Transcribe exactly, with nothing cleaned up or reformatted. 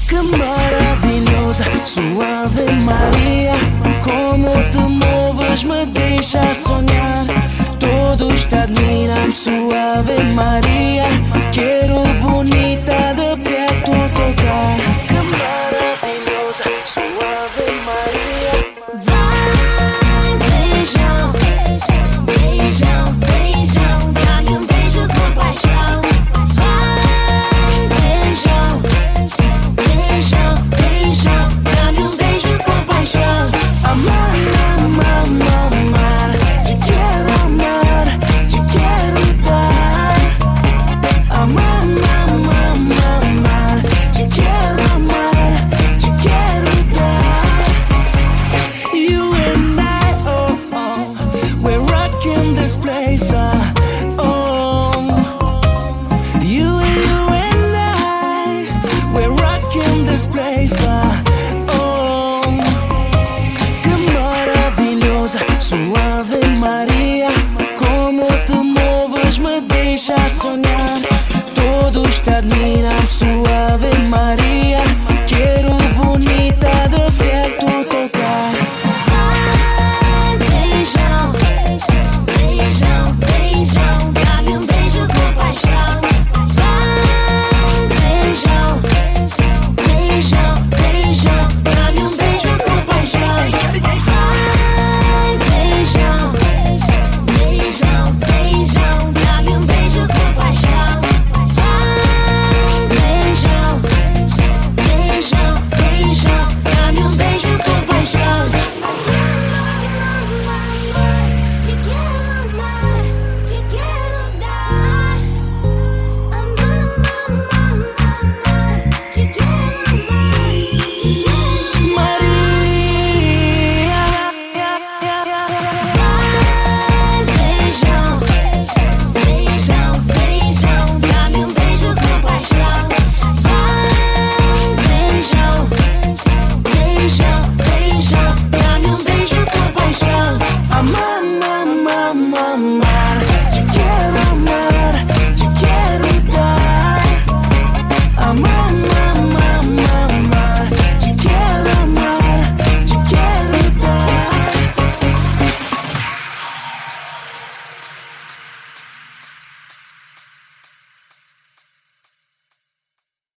Que maravilhosa, sua Ave Maria. Como te moves, me deixa sonhar. Todos te admiram, sua Ave Maria. Quero bonita de perto tocar. Que maravilhosa, sua Ave Maria. Vai, beijão, beijão, beijão, dá-me um beijo com paixão. Vai, beijão, beijão, beijão, dá-me um beijo com paixão. Amar, amar, amar, te quero amar, te quero dar. Amar, amar, amar, te quero amar, te quero dar. You and I, oh, oh, we're rocking this place, uh, oh. You and you and I, we're rocking this place, uh.